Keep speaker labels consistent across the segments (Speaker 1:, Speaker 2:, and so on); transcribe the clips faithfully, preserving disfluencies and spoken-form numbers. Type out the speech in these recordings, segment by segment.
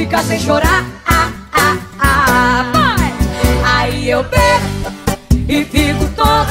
Speaker 1: fica sem chorar. Ah, ah, ah, vai. Aí eu bebo e fico tonto,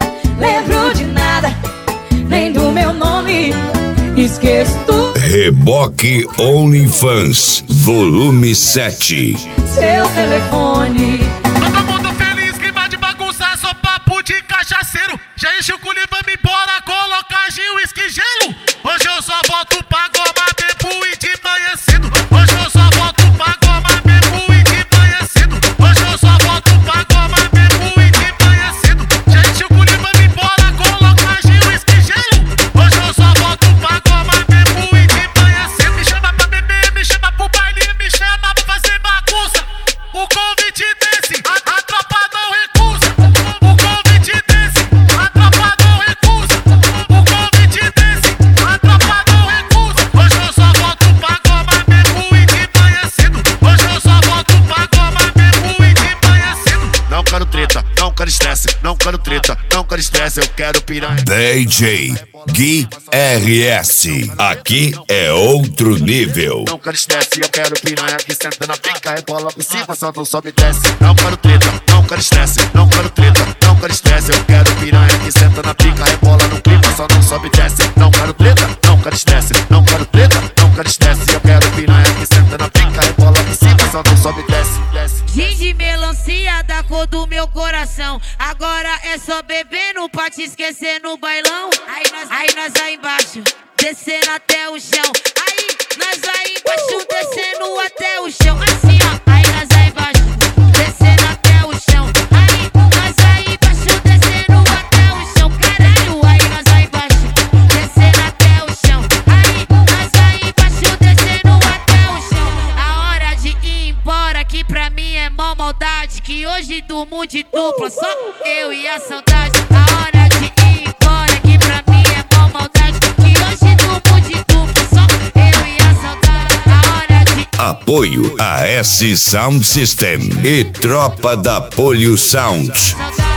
Speaker 1: lembro de nada, nem do meu nome, esqueço tudo.
Speaker 2: Reboque OnlyFans, volume sete.
Speaker 1: Seu telefone.
Speaker 3: Todo mundo feliz, clima de bagunça, só papo de cachaceiro. Já enche o culi, vamos embora, colocar gin, uísque e gelo. Hoje eu só volto pra goma, bebo e de manhã cedo. Hoje eu só volto pra goma, bebo e de manhã cedo. Hoje eu só volto pra goma, bebo e de manhã cedo. Já enche o culi, vamos embora, colocar gin, uísque e gelo. Hoje eu só volto pra goma, bebo e de manhã cedo. Me chama pra beber, me chama pro baile, me chama pra fazer bagunça. O convite desse, a, a tropa não recusa. O convite desse, a tropa não recusa. O convite desse, a tropa não recusa. Hoje eu só volto pra goma, bebo e de manhã cedo. Hoje eu só volto pra goma, bebo e de manhã cedo. Não quero treta, não quero estresse, não quero treta, não quero estresse, eu quero piranha.
Speaker 2: D J Gui R S, aqui é outro nível.
Speaker 3: Não quero estresse, eu quero piranha que senta na pica, rebola por cima, só não sobe e desce. Não quero treta, não quero estresse, não quero treta, não quero estresse, eu quero piranha que senta na pica, rebola no clima, só não sobe e desce. Não quero treta, não quero estresse, não quero treta, não quero estresse, eu quero piranha que senta na pica, rebola por cima, só não sobe e desce, desce.
Speaker 4: Gin de melancia da cor do meu coração. Agora é só bebendo pra te esquecer no bailão. Aí nós, aí nós aí embaixo, descendo até o chão. Aí nós aí embaixo, descendo até o chão. Assim ó, aí nós aí embaixo, descendo até o chão. Aí nós aí embaixo, descendo até o chão. Caralho, aí nós aí embaixo, descendo até o chão. Aí nós aí embaixo, descendo até o chão. A hora de ir embora, que pra mim é mó maldade. Que hoje durmo de dupla, só eu e a saudade. A hora de ir embora, que pra mim é mó maldade. Que hoje durmo de dupla, só eu e a saudade. A hora de...
Speaker 2: Apoio a S Sound System e Tropa da Polio Sound.
Speaker 4: Saudade.